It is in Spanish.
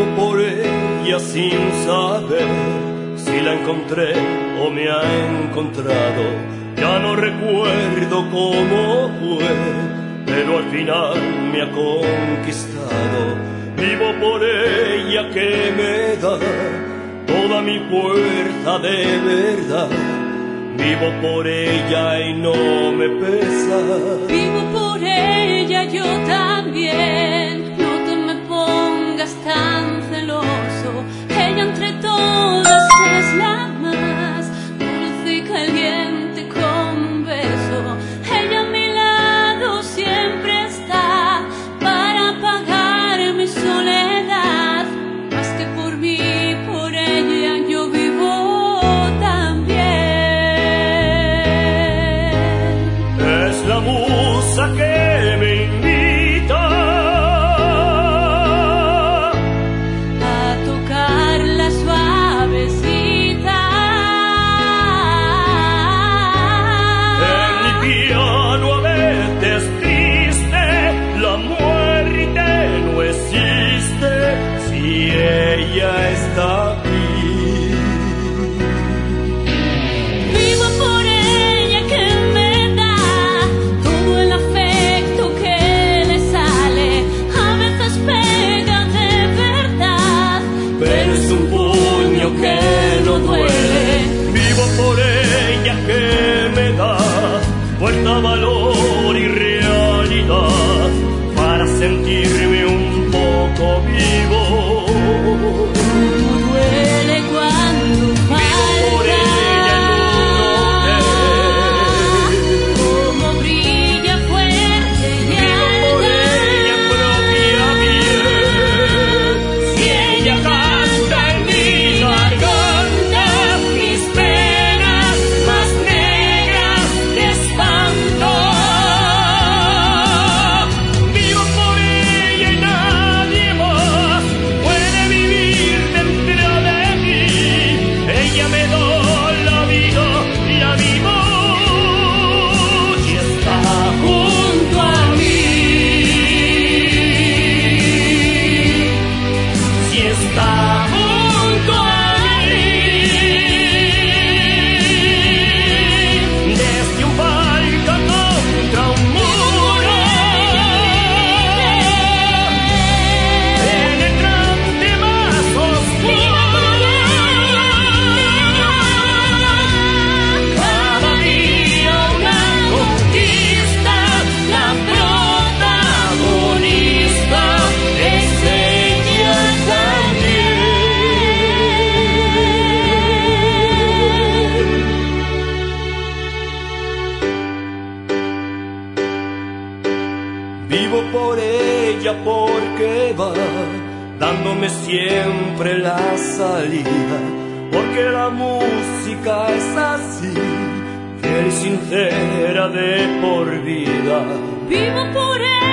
por ella sin saber si la encontré o me ha encontrado. Ya no recuerdo cómo fue, pero al final me ha conquistado. Vivo por ella que me da toda mi fuerza de verdad. Vivo por ella y no me pesa. Vivo por ella yo también. No te me pongas tan celoso. Ella entre todas es la más dulce y caliente como un beso. Ella a mi lado siempre está para apagar mi soledad. Más que por mí, por ella yo vivo también. Es la musa que me invita a tocarla suavecita. en mi piano a veces triste. La muerte no existe si ella está aquí. Vivo por ella que me da todo el afecto que le sale. A veces pega de verdad, Pero es un puño que no duele. Vivo por ella que me da fuerza, valor y realidad para sentirme un poco vivo. como duele cuando Por falta. ella en un hotel. Como brilla fuerte y Vivo por ella en propia piel. Si ella canta en mi garganta, mis penas más negras de espanto. Vivo por ella y nadie más puede vivir dentro de mí. Ella me da la vida, la vivo y está junto a mí. Si está junto a mí, desde un palco contra un muro, penetrante más oscuro. Cada día una conquista, la protagonista es ella también. Vivo por ella porque va dándome siempre la salida, porque la música es así, fiel y sincera de por vida. Vivo por ella.